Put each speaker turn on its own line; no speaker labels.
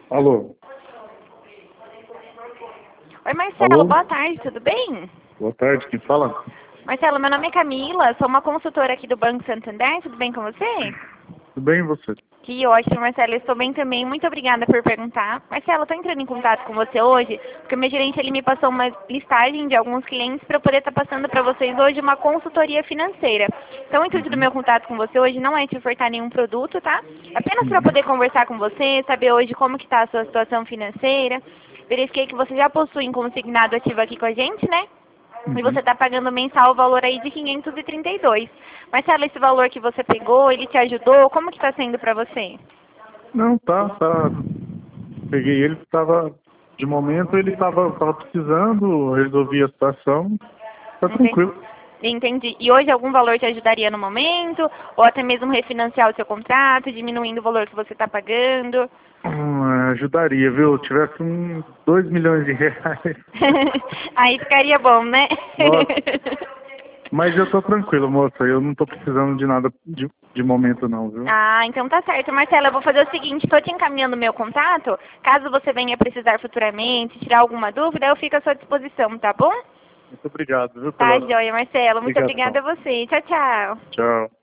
Alô?
Oi, Marcelo,
Alô?
boa tarde, tudo bem?
Boa tarde, quem fala?
Marcelo, meu nome é Camila, sou uma consultora aqui do Banco Santander, tudo bem com você?
Tudo bem e você?
Que ótimo, Marcelo, eu estou bem também, muito obrigada por perguntar. Marcelo, eu estou entrando em contato com você hoje, porque o meu gerente ele me passou uma listagem de alguns clientes para eu poder estar passando para vocês hoje uma consultoria financeira. Então, o intuito do meu contato com você hoje não é te ofertar nenhum produto, tá? Apenas para poder conversar com você, saber hoje como que está a sua situação financeira. Verifiquei que você já possui um consignado ativo aqui com a gente, né? E você está pagando mensal o valor aí de 532. Marcelo, esse valor que você pegou, ele te ajudou? Como que está sendo para você?
Não, tá. Peguei ele, de momento ele tava precisando, resolvi a situação, tá
Entendi.
tranquilo.
Entendi. E hoje algum valor te ajudaria no momento? Ou até mesmo refinanciar o seu contrato, diminuindo o valor que você está pagando?
Ajudaria, viu? Se tivesse uns 2 milhões de reais.
Aí ficaria bom, né?
Nossa, mas eu tô tranquilo, moça, eu não tô precisando de nada de momento não, viu?
Ah, então tá certo. Marcela, eu vou fazer o seguinte, estou te encaminhando o meu contato. Caso você venha precisar futuramente, tirar alguma dúvida, eu fico à sua disposição, tá bom?
Muito obrigado, viu,
Tá,
pela
joia, Marcelo. Muito obrigada
ligação.
a você. Tchau, tchau.
Tchau.